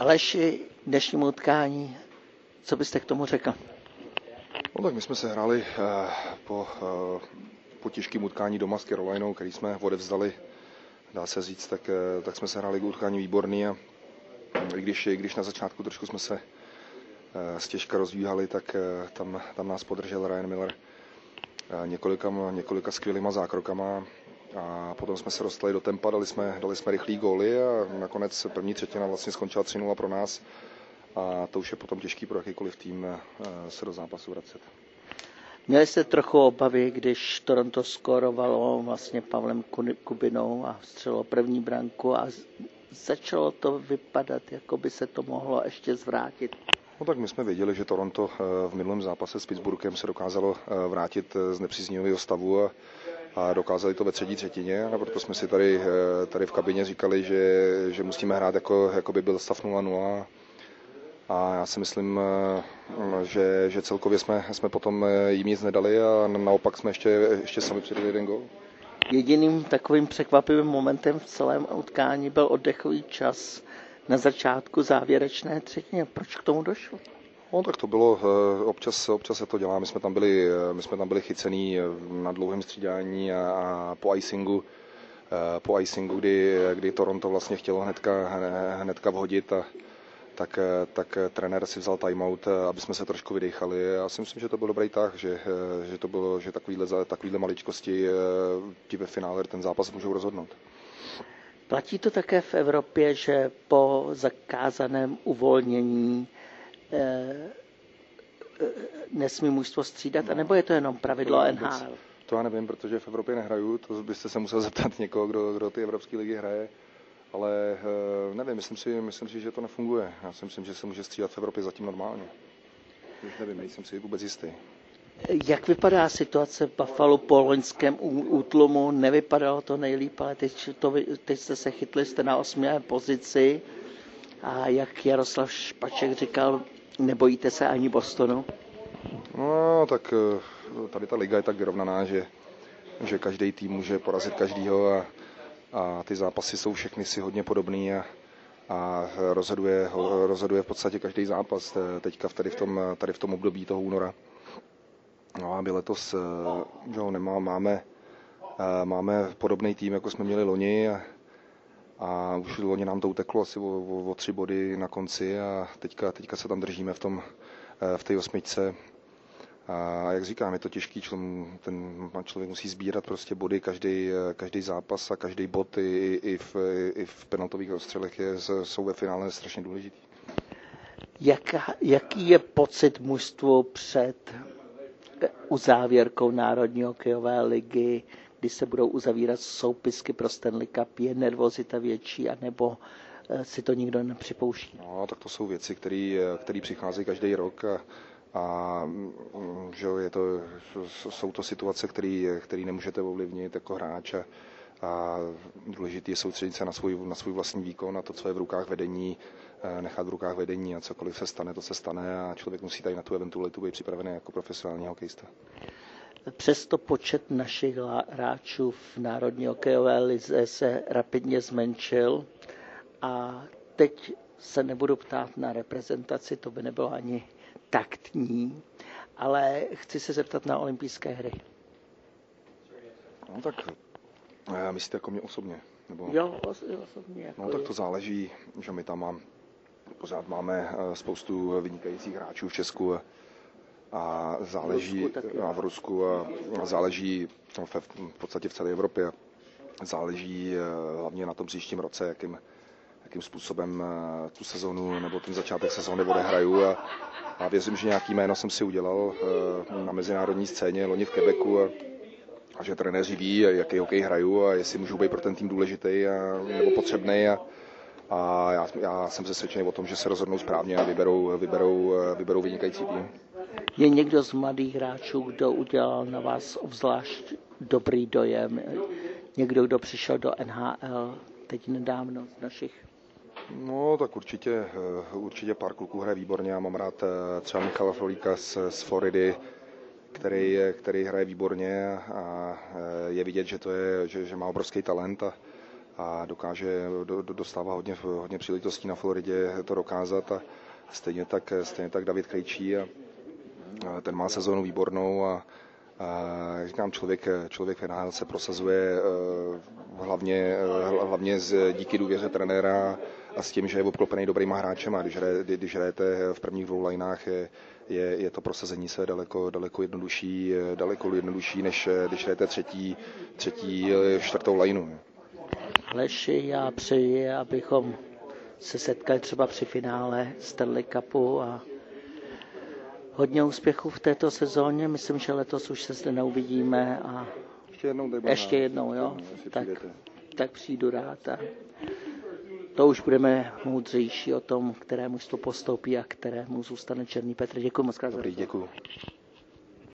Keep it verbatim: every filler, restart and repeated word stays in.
Aleši, dnešnímu utkání, co byste k tomu řekl? No tak my jsme se hráli eh, po, eh, po těžkém utkání doma s Carolinou, který jsme odevzdali, dá se říct, tak, eh, tak jsme se hráli k utkání výborný a i když, i když na začátku trošku jsme se eh, stěžka rozvíhali, tak eh, tam, tam nás podržel Ryan Miller eh, několika, několika skvělýma zákrokama a potom jsme se dostali do tempa, dali jsme, dali jsme rychlý góly a nakonec první třetina vlastně skončila tři nula pro nás. A to už je potom těžký pro jakýkoliv tým se do zápasu vracet. Měli jste trochu obavy, když Toronto skórovalo vlastně Pavlem Kubinou a vstřelilo první branku a začalo to vypadat, jako by se to mohlo ještě zvrátit. No tak my jsme věděli, že Toronto v minulém zápase s Pittsburghem se dokázalo vrátit z nepříznivého stavu a, a dokázali to ve třetí třetině a proto jsme si tady, tady v kabině říkali, že, že musíme hrát jako, jako by byl stav nula nula. A já si myslím, že, že celkově jsme, jsme potom jim nic nedali a naopak jsme ještě, ještě sami přidali jeden gól. Jediným takovým překvapivým momentem v celém utkání byl oddechový čas na začátku závěrečné třetiny. Proč k tomu došlo? No tak to bylo, občas, občas se to dělá, my jsme tam byli, my jsme tam byli chycený na dlouhém střídání a, a po icingu, po icingu, kdy, kdy Toronto vlastně chtělo hnedka, hnedka vhodit a Tak, tak trenér si vzal timeout, aby jsme se trošku vydechali. Já si myslím, že to byl dobrý tah, že, že to bylo, že takovýhle, takovýhle maličkosti ti ve finále ten zápas můžou rozhodnout. Platí to také v Evropě, že po zakázaném uvolnění eh, nesmí mužstvo střídat, anebo je to jenom pravidlo N H L? To já nevím, protože v Evropě nehraju, to byste se musel zeptat někoho, kdo, kdo ty evropské ligy hraje. Ale nevím, myslím si, myslím si, že to nefunguje. Já si myslím, že se může střídat v Evropě zatím normálně. Už nevím, nejsem si vůbec jistý. Jak vypadá situace v Buffalo po loňském útlumu? Nevypadalo to nejlíp, ale teď, to, teď jste se chytli, jste na osmé pozici. A jak Jaroslav Špaček říkal, nebojíte se ani Bostonu? No, tak tady ta liga je tak vyrovnaná, že, že každý tým může porazit každýho a A ty zápasy jsou všechny si hodně podobný a, a rozhoduje, rozhoduje v podstatě každý zápas teďka tady v tom, tady v tom období toho února. No a my letos že nemá, máme, máme podobný tým, jako jsme měli loni a, a už loni nám to uteklo asi o, o, o tři body na konci a teďka, teďka se tam držíme v, tom, v té osmičce. A jak říkám, je to těžký, ten člověk musí sbírat prostě body, každý, každý zápas a každý bod i, i, v, i v penaltových ostřelech je, jsou ve finále strašně důležitý. Jaká, jaký je pocit mužstvu před uzávěrkou Národní hokejové ligy, kdy se budou uzavírat soupisky pro Stanley Cup? Je nervozita větší, anebo si to nikdo nepřipouští? No, tak to jsou věci, které přicházejí každý rok a A že je to, jsou to situace, které nemůžete ovlivnit jako hráč a, a důležité je soustředit se na svůj, na svůj vlastní výkon, na to, co je v rukách vedení, nechat v rukách vedení a cokoliv se stane, to se stane a člověk musí tady na tu eventualitu být připravený jako profesionální hokejista. Přesto počet našich hráčů v Národní hokejové lize se rapidně zmenšil a teď se nebudu ptát na reprezentaci, to by nebylo ani taktní, ale chci se zeptat na olympijské hry. No tak, myslíte jako mě osobně? Nebo... Jo, osobně. Jako no tak to záleží, že my tam mám, pořád máme spoustu vynikajících hráčů v Česku a záleží v Rusku, a v Rusku a záleží no, v, v podstatě v celé Evropě. Záleží hlavně na tom příštím roce, jakým jakým způsobem tu sezonu nebo ten začátek sezóny odehraju a, a věřím, že nějaký jméno jsem si udělal na mezinárodní scéně loni v Quebecu a, a že trenéři ví, jaký hokej hraju a jestli můžu být pro ten tým důležitý a, nebo potřebný a, a já, já jsem přesvědčený o tom, že se rozhodnou správně a vyberou, vyberou, vyberou vynikající tým. Je někdo z mladých hráčů, kdo udělal na vás obzvlášť dobrý dojem? Někdo, kdo přišel do N H L teď nedávno z našich? No, tak určitě, určitě pár kluků hraje výborně. Já mám rád třeba Michala Frolíka z, z Floridy, který, který hraje výborně a je vidět, že, to je, že, že má obrovský talent a, a dokáže, do, dostává hodně, hodně příležitostí na Floridě to dokázat a stejně tak, stejně tak David Krejčí a, a ten má sezónu výbornou a, a jak říkám, člověk, člověk v N H L se prosazuje hlavně, hlavně z, díky důvěře trenéra a s tím, že je obklopený dobrýma hráčema. Když, hraje, když hrajete v prvních dvou lineách, je, je, je to prosazení se daleko, daleko jednodušší, daleko jednodušší, než když hrajete třetí, třetí čtvrtou lineu. Leši, já přeji, abychom se setkali třeba při finále Stanley Cupu a hodně úspěchů v této sezóně. Myslím, že letos už se zde neuvidíme a ještě jednou, ještě jednou jo? tak, tak přijdu rád. A to už budeme moudřejší o tom, kterému to postoupí a kterému zůstane Černý Petr. Děkuji moc krát. Dobrý, děkuji.